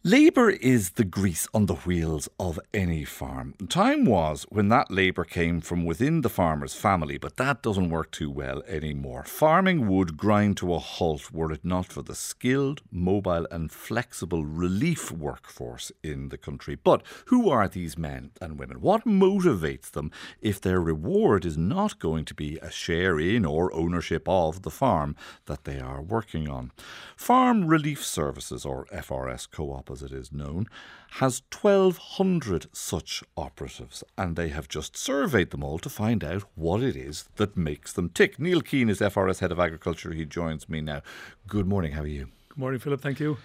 Labour is the grease on the wheels of any farm. Time was when that labour came from within the farmer's family, but that doesn't work too well anymore. Farming would grind to a halt were it not for the skilled, mobile and flexible relief workforce in the country. But who are these men and women? What motivates them if their reward is not going to be a share in or ownership of the farm that they are working on? Farm Relief Services, or FRS Co-op as it is known, has 1,200 such operatives, and they have just surveyed them all to find out what it is that makes them tick. Neil Keane is FRS Head of Agriculture. He joins me now. Good morning, how are you? Good morning, Philip, thank you.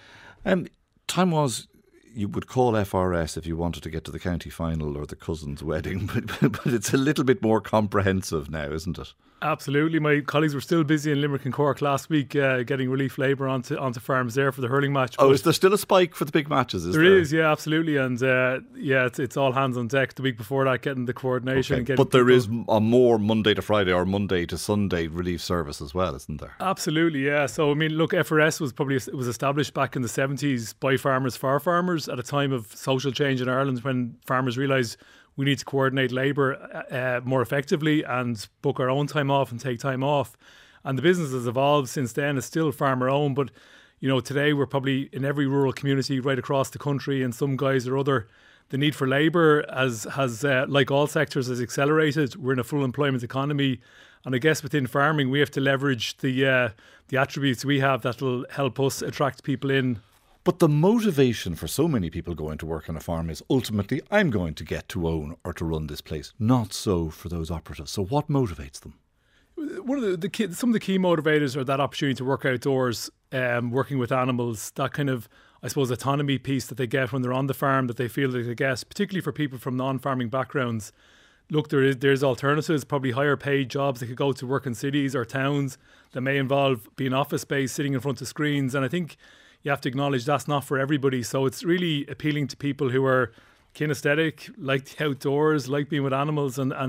Time was you would call FRS if you wanted to get to the county final or the cousin's wedding, but it's a little bit more comprehensive now, isn't it? Absolutely. My colleagues were still busy in Limerick and Cork last week getting relief labour onto farms there for the hurling match. Oh, is there still a spike for the big matches? There is, yeah, absolutely. And it's all hands on deck the week before that, getting the coordination. Okay. And getting but there is a more Monday to Friday or Monday to Sunday relief service as well, isn't there? Absolutely, yeah. So, I mean, look, FRS was established back in the 70s by farmers for farmers at a time of social change in Ireland when farmers realised we need to coordinate labour more effectively and book our own time off and take time off. And the business has evolved since then. It's still farmer owned, but you know, today we're probably in every rural community right across the country, and some guys or other, the need for labour has like all sectors, has accelerated. We're in a full employment economy, and I guess within farming we have to leverage the attributes we have that will help us attract people in. But the motivation for so many people going to work on a farm is ultimately, I'm going to get to own or to run this place. Not so for those operatives. So what motivates them? One of some of the key motivators are that opportunity to work outdoors, working with animals, that kind of, I suppose, autonomy piece that they get when they're on the farm that they feel that they get, particularly for people from non-farming backgrounds. Look, there's alternatives, probably higher paid jobs. They could go to work in cities or towns that may involve being office-based, sitting in front of screens. And I think you have to acknowledge that's not for everybody. So it's really appealing to people who are kinesthetic, like the outdoors, like being with animals, and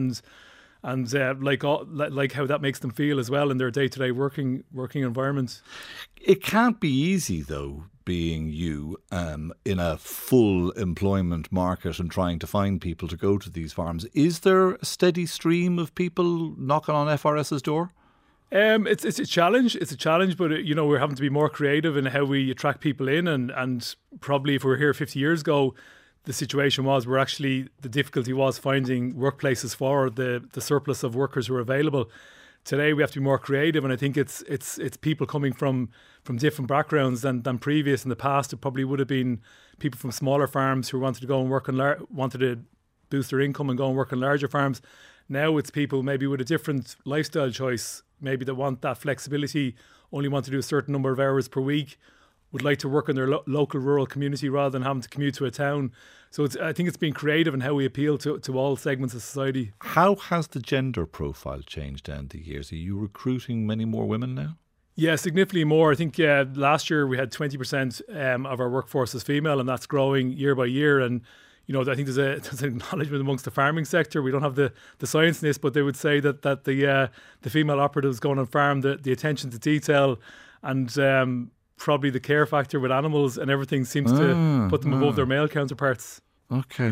like how that makes them feel as well in their day-to-day working environment. It can't be easy, though, being you in a full employment market and trying to find people to go to these farms. Is there a steady stream of people knocking on FRS's door? It's a challenge. It's a challenge, but we're having to be more creative in how we attract people in. And probably if we were here 50 years ago, the situation was the difficulty was finding workplaces for the surplus of workers who are available. Today we have to be more creative, and I think it's people coming from different backgrounds than previous. In the past, it probably would have been people from smaller farms who wanted to go and work wanted to boost their income and go and work on larger farms. Now it's people maybe with a different lifestyle choice, maybe that want that flexibility, only want to do a certain number of hours per week, would like to work in their local rural community rather than having to commute to a town. So I think it's been creative in how we appeal to all segments of society. How has the gender profile changed down the years? Are you recruiting many more women now? Yeah, significantly more. I think last year we had 20% of our workforce is female, and that's growing year by year. And I think there's an acknowledgement amongst the farming sector. We don't have the science in this, but they would say that the female operatives going on farm, the attention to detail and probably the care factor with animals and everything seems to put them above their male counterparts. Okay.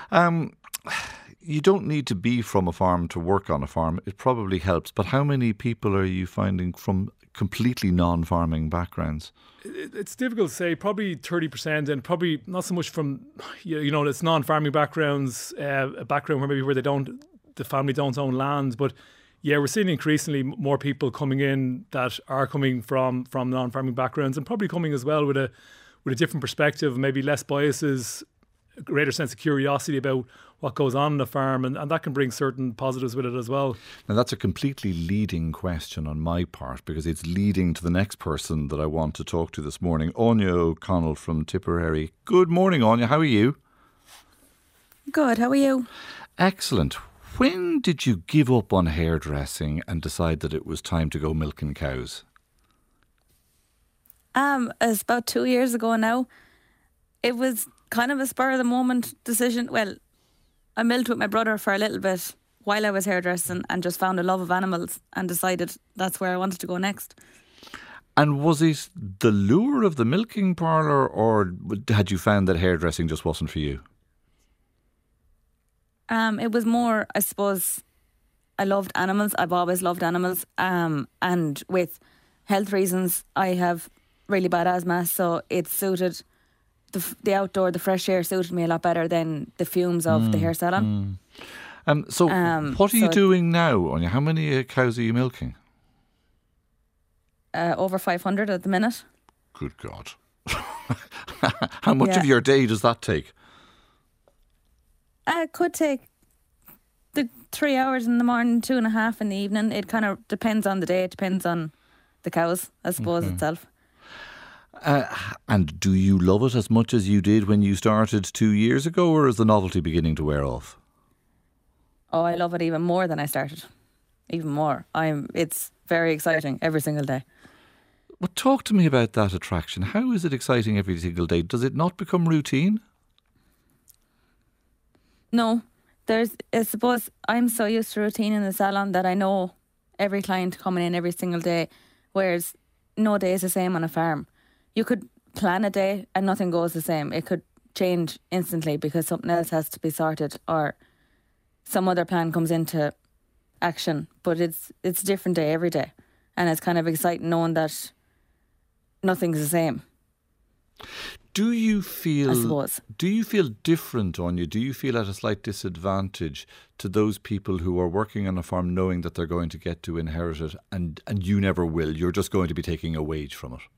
You don't need to be from a farm to work on a farm. It probably helps. But how many people are you finding from completely non-farming backgrounds? It's difficult to say. Probably 30%, and probably not so much from it's non-farming backgrounds, a background where the family don't own land. But yeah, we're seeing increasingly more people coming in that are coming from non-farming backgrounds, and probably coming as well with a different perspective, maybe less biases, a greater sense of curiosity about what goes on the farm, and that can bring certain positives with it as well. Now that's a completely leading question on my part, because it's leading to the next person that I want to talk to this morning, Anya O'Connell from Tipperary. Good morning, Anya, how are you? Good, how are you? Excellent. When did you give up on hairdressing and decide that it was time to go milking cows? It's about 2 years ago now. It was kind of a spur of the moment decision. Well, I milked with my brother for a little bit while I was hairdressing and just found a love of animals and decided that's where I wanted to go next. And was it the lure of the milking parlour, or had you found that hairdressing just wasn't for you? It was more, I suppose, I loved animals. I've always loved animals. And with health reasons, I have really bad asthma, so it suited the outdoor, the fresh air suited me a lot better than the fumes of the hair salon. So what are you doing now, Anya? How many cows are you milking? Over 500 at the minute. Good God. How much of your day does that take? It could take the 3 hours in the morning, 2.5 in the evening. It kind of depends on the day. It depends on the cows, I suppose, itself. And do you love it as much as you did when you started 2 years ago, or is the novelty beginning to wear off? Oh, I love it even more than I started. Even more. It's very exciting every single day. But talk to me about that attraction. How is it exciting every single day? Does it not become routine? No. I suppose I'm so used to routine in the salon that I know every client coming in every single day, whereas no day is the same on a farm. You could plan a day and nothing goes the same. It could change instantly because something else has to be sorted or some other plan comes into action. But it's a different day every day. And it's kind of exciting knowing that nothing's the same. Do you feel, I suppose. Do you feel different, Anya? Do you feel at a slight disadvantage to those people who are working on a farm knowing that they're going to get to inherit it and you never will? You're just going to be taking a wage from it.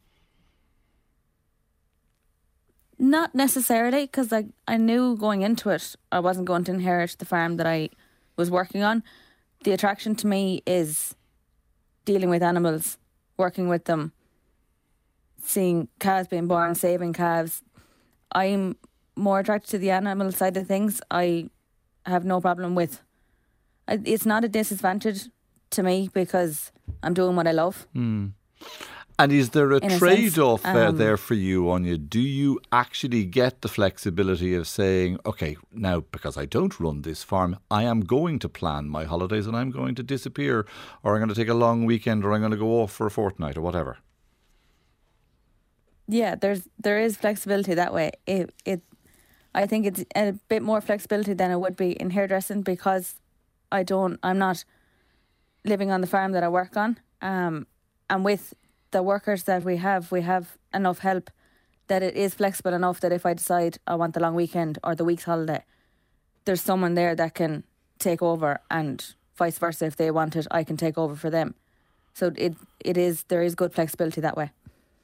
Not necessarily, because I knew going into it I wasn't going to inherit the farm that I was working on. The attraction to me is dealing with animals, working with them, seeing calves being born, saving calves. I'm more attracted to the animal side of things. I have no problem with. It's not a disadvantage to me because I'm doing what I love. And is there a trade-off there for you, Anya? Do you actually get the flexibility of saying, OK, now because I don't run this farm, I am going to plan my holidays and I'm going to disappear, or I'm going to take a long weekend, or I'm going to go off for a fortnight or whatever? Yeah, there is flexibility that way. I think it's a bit more flexibility than it would be in hairdressing because I'm not living on the farm that I work on. And with the workers that we have enough help that it is flexible enough that if I decide I want the long weekend or the week's holiday, there's someone there that can take over, and vice versa. If they want it, I can take over for them. So there is good flexibility that way.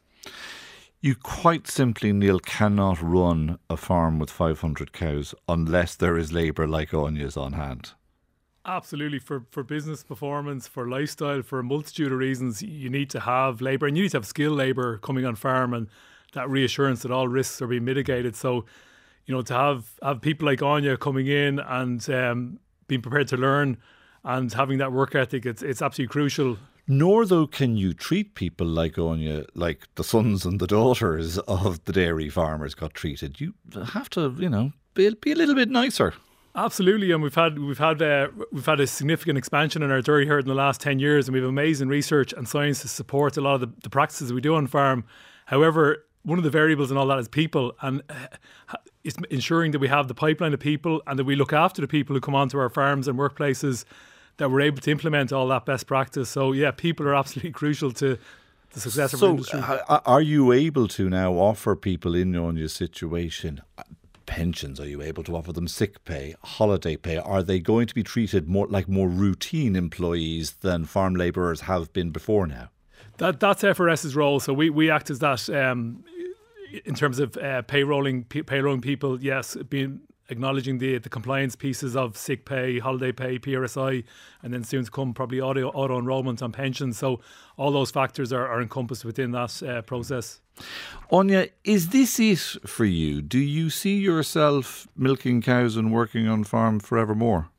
You quite simply, Neil, cannot run a farm with 500 cows unless there is labour like Anya's on hand. Absolutely. For business performance, for lifestyle, for a multitude of reasons, you need to have labour, and you need to have skilled labour coming on farm, and that reassurance that all risks are being mitigated. So, to have people like Anya coming in and being prepared to learn and having that work ethic, it's absolutely crucial. Nor, though, can you treat people like Anya, like the sons and the daughters of the dairy farmers got treated. You have to, be a little bit nicer. Absolutely, and we've had a significant expansion in our dairy herd in the last 10 years, and we have amazing research and science to support a lot of the practices we do on farm. However, one of the variables in all that is people, and it's ensuring that we have the pipeline of people and that we look after the people who come onto our farms and workplaces, that we're able to implement all that best practice. So yeah, people are absolutely crucial to the success of our industry. Are you able to now offer people in Anya's situation pensions? Are you able to offer them sick pay, holiday pay? Are they going to be treated more routine employees than farm labourers have been before now? That's FRS's role. So we act as that in terms of payrolling people. Yes, acknowledging the compliance pieces of sick pay, holiday pay, PRSI, and then soon to come probably auto enrolment on pensions. So all those factors are encompassed within that process. Anya, is this it for you? Do you see yourself milking cows and working on farm forevermore?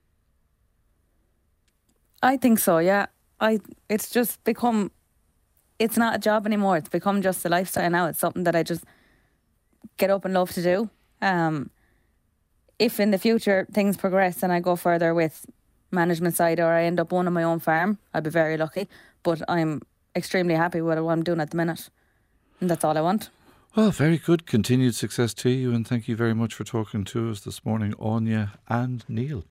I think so, yeah. It's just become, it's not a job anymore. It's become just a lifestyle now. It's something that I just get up and love to do. If in the future things progress and I go further with management side or I end up owning my own farm, I'd be very lucky. But I'm extremely happy with what I'm doing at the minute. And that's all I want. Well, very good. Continued success to you, and thank you very much for talking to us this morning, Anya and Neil.